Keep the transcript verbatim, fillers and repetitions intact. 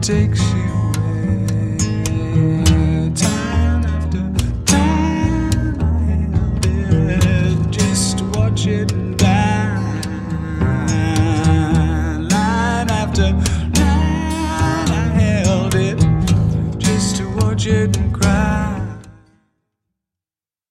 takes you away. Time after time I held it just to watch it die. Line after